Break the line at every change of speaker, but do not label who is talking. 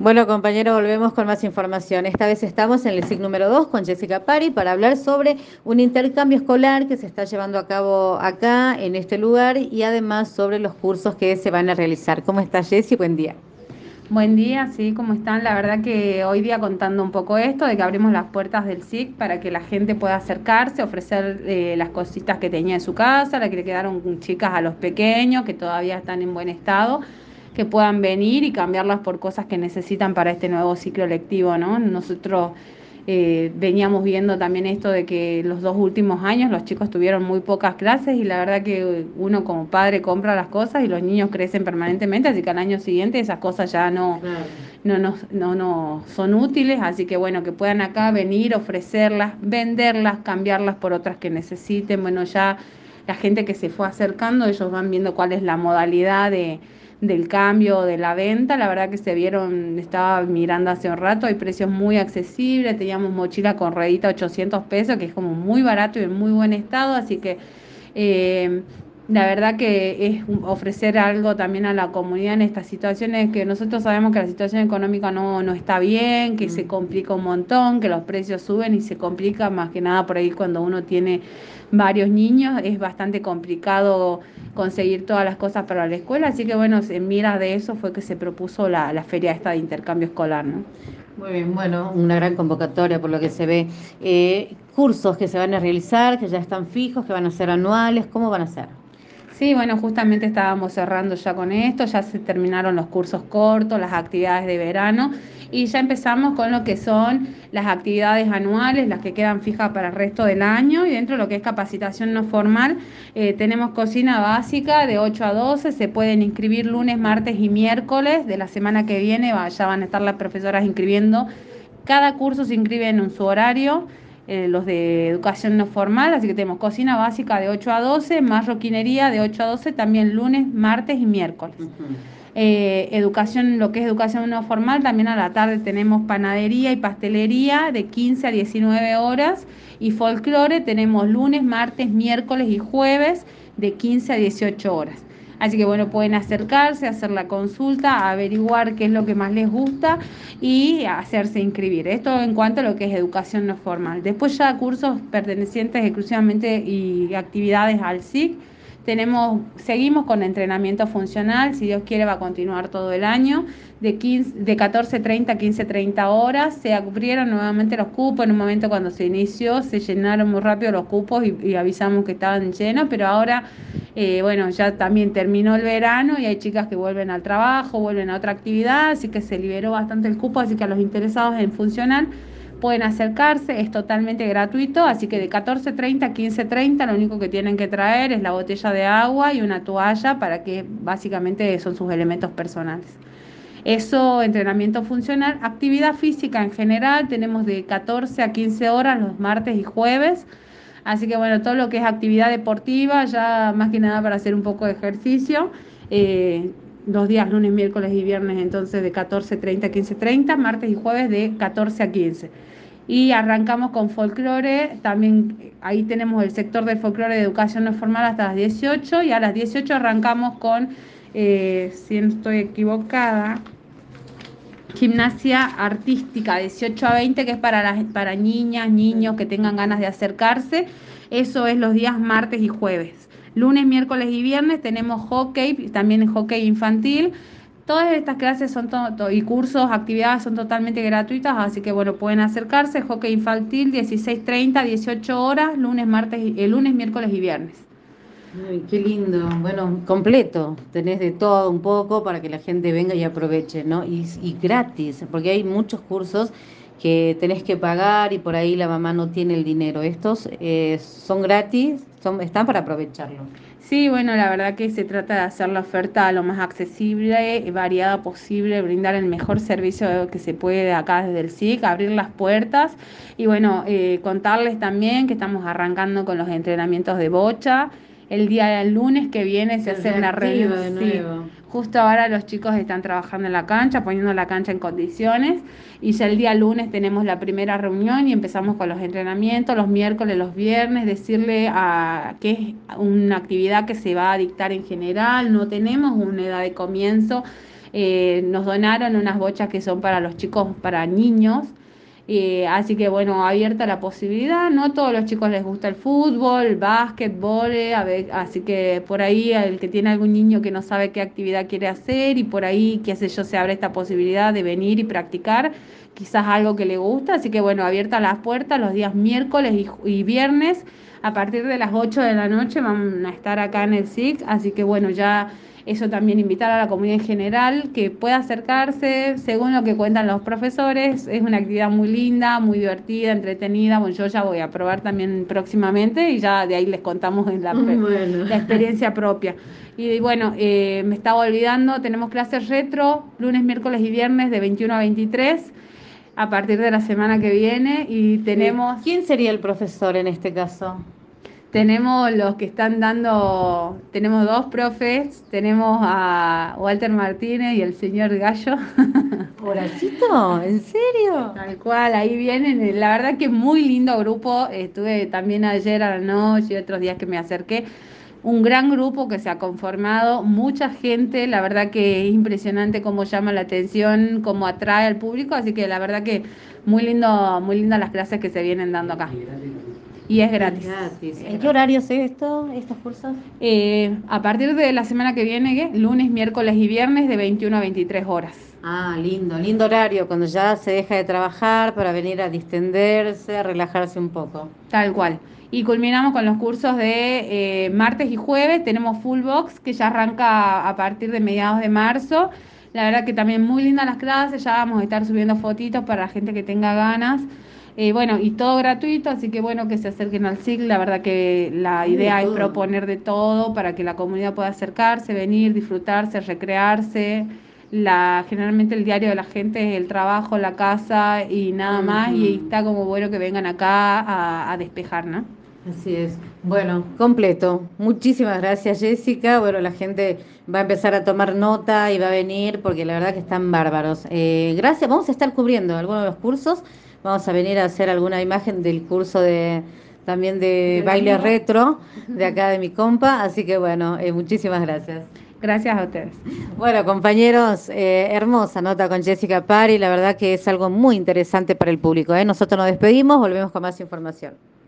Bueno, compañeros, volvemos con más información. Esta vez estamos en el SIC número 2 con Jessica Pari para hablar sobre un intercambio escolar que se está llevando a cabo acá, en este lugar, y además sobre los cursos que se van a realizar. ¿Cómo está, Jessy? Buen día.
Buen día, sí, ¿cómo están? La verdad que hoy día contando un poco esto, de que abrimos las puertas del SIC para que la gente pueda acercarse, ofrecer las cositas que tenía en su casa, la que le quedaron chicas a los pequeños, que todavía están en buen estado, que puedan venir y cambiarlas por cosas que necesitan para este nuevo ciclo lectivo, ¿no? Nosotros veníamos viendo también esto de que los 2 últimos años los chicos tuvieron muy pocas clases y la verdad que uno como padre compra las cosas y los niños crecen permanentemente, así que al año siguiente esas cosas ya
Claro.
no son útiles, así que bueno, que puedan acá venir, ofrecerlas, venderlas, cambiarlas por otras que necesiten. Bueno, ya la gente que se fue acercando, ellos van viendo cuál es la modalidad del cambio, de la venta. La verdad que se vieron, estaba mirando hace un rato, hay precios muy accesibles, teníamos mochila con ruedita 800 pesos, que es como muy barato y en muy buen estado, así que eh, la verdad que es ofrecer algo también a la comunidad en estas situaciones que nosotros sabemos que la situación económica no está bien, que se
Mm.
complica un montón, que los precios suben y se complica más que nada por ahí cuando uno tiene varios niños, es bastante complicado conseguir todas las cosas para la escuela, así que bueno, en miras de eso fue que se propuso la feria esta de intercambio escolar, ¿no?
Muy bien, bueno, una gran convocatoria por lo que se ve. Cursos que se van a realizar, que ya están fijos, que van a ser anuales, ¿cómo van a ser?
Sí, bueno, justamente estábamos cerrando ya con esto, ya se terminaron los cursos cortos, las actividades de verano y ya empezamos con lo que son las actividades anuales, las que quedan fijas para el resto del año y dentro de lo que es capacitación no formal, tenemos cocina básica de 8 a 12, se pueden inscribir lunes, martes y miércoles de la semana que viene, ya van a estar las profesoras inscribiendo. Cada curso se inscribe en su horario, los de educación no formal, así que tenemos cocina básica de 8 a 12, marroquinería de 8 a 12, también lunes, martes y miércoles.
Ujú.
Educación, lo que es educación no formal, también a la tarde tenemos panadería y pastelería de 15 a 19 horas y folclore tenemos lunes, martes, miércoles y jueves de 15 a 18 horas. Así que bueno, pueden acercarse, hacer la consulta, averiguar qué es lo que más les gusta y hacerse inscribir. Esto en cuanto a lo que es educación no formal. Después ya cursos pertenecientes exclusivamente y actividades al SIC. Seguimos con entrenamiento funcional, si Dios quiere va a continuar todo el año, de 14:30 a 15:30 horas. Se abrieron nuevamente los cupos, en un momento cuando se inició se llenaron muy rápido los cupos y avisamos que estaban llenos, pero ahora, bueno, ya también terminó el verano y hay chicas que vuelven al trabajo, vuelven a otra actividad, así que se liberó bastante el cupo, así que a los interesados en funcional pueden acercarse, es totalmente gratuito, así que de 14:30 a 15:30 lo único que tienen que traer es la botella de agua y una toalla para que básicamente son sus elementos personales. Eso, entrenamiento funcional, actividad física en general, tenemos de 14 a 15 horas los martes y jueves, así que bueno, todo lo que es actividad deportiva, ya más que nada para hacer un poco de ejercicio, los días lunes, miércoles y viernes entonces de 14:30 a 15:30, martes y jueves de 14 a 15. Y arrancamos con folclore, también ahí tenemos el sector del folclore de educación no formal hasta las 18 y a las 18 arrancamos con, si no estoy equivocada, gimnasia artística 18 a 20 que es para niñas, niños que tengan ganas de acercarse. Eso es los días martes y jueves. Lunes, miércoles y viernes tenemos hockey, también hockey infantil. Todas estas clases y cursos, actividades son totalmente gratuitas, así que bueno, pueden acercarse. Hockey infantil 16:30, 18 horas, lunes, miércoles y viernes.
Ay, qué lindo. Bueno, completo. Tenés de todo un poco para que la gente venga y aproveche, ¿no? Y gratis, porque hay muchos cursos que tenés que pagar y por ahí la mamá no tiene el dinero. Estos son gratis, están para aprovecharlo.
Sí, bueno, la verdad que se trata de hacer la oferta lo más accesible y variada posible, brindar el mejor servicio que se puede acá desde el SIC, abrir las puertas y bueno, contarles también que estamos arrancando con los entrenamientos de bocha. El día del lunes que viene se
Se
hace una reunión,
reactiva de
sí,
nuevo.
justo ahora los chicos están trabajando en la cancha, poniendo la cancha en condiciones y ya el día lunes tenemos la primera reunión y empezamos con los entrenamientos, los miércoles, los viernes, decirle a qué es una actividad que se va a dictar en general, no tenemos una edad de comienzo, nos donaron unas bochas que son para los chicos, para niños. Así que bueno, abierta la posibilidad, no a todos los chicos les gusta el fútbol, el básquetbol, así que por ahí el que tiene algún niño que no sabe qué actividad quiere hacer y por ahí, qué sé yo, se abre esta posibilidad de venir y practicar quizás algo que le gusta, así que bueno, abierta las puertas los días miércoles y viernes a partir de las 8 de la noche van a estar acá en el SIC, así que bueno, ya eso también invitar a la comunidad en general que pueda acercarse, según lo que cuentan los profesores, es una actividad muy linda, muy divertida, entretenida, bueno, yo ya voy a probar también próximamente y ya de ahí les contamos en
Bueno.
la experiencia propia. Y bueno, me estaba olvidando, tenemos clases retro, lunes, miércoles y viernes de 21 a 23 a partir de la semana que viene y
¿Quién sería el profesor en este caso?
tenemos los que están dando, tenemos dos profes, tenemos a Walter Martínez y el señor Gallo.
¿Horacito? ¿En serio?
Tal cual, ahí vienen. La verdad que muy lindo grupo. Estuve también ayer a la noche y otros días que me acerqué. Un gran grupo que se ha conformado, mucha gente. La verdad que es impresionante cómo llama la atención, cómo atrae al público. Así que la verdad que muy lindo, muy lindas las clases que se vienen dando acá. Y es
Es
gratis.
gratis.
Es
¿En qué
gratis.
horario es esto, estos cursos?
A partir de la semana que viene, ¿qué? Lunes, miércoles y viernes de 21 a 23 horas.
Ah, lindo, lindo horario, cuando ya se deja de trabajar para venir a distenderse, a relajarse un poco.
Tal cual. Y culminamos con los cursos de martes y jueves. Tenemos Full Box que ya arranca a partir de mediados de marzo. La verdad que también muy lindas las clases. Ya vamos a estar subiendo fotitos para la gente que tenga ganas. Bueno, y todo gratuito, así que bueno que se acerquen al SIC. La verdad que la
Hay de
idea es
todo.
proponer de todo para que la comunidad pueda acercarse, venir, disfrutarse, recrearse. Generalmente el diario de la gente es el trabajo, la casa y nada más, y
Ujú.
está como bueno que vengan acá a despejar, ¿no?
Así es. Bueno, completo. Muchísimas gracias, Jessica. Bueno, la gente va a empezar a tomar nota y va a venir porque la verdad que están bárbaros. Gracias. Vamos a estar cubriendo algunos de los cursos. Vamos a venir a hacer alguna imagen del curso de también de
De la
baile
amiga.
retro de acá de mi compa. Así que bueno, muchísimas gracias.
Gracias a ustedes.
Bueno, compañeros, hermosa nota con Jessica Pari. La verdad que es algo muy interesante para el público, ¿eh? Nosotros nos despedimos, volvemos con más información.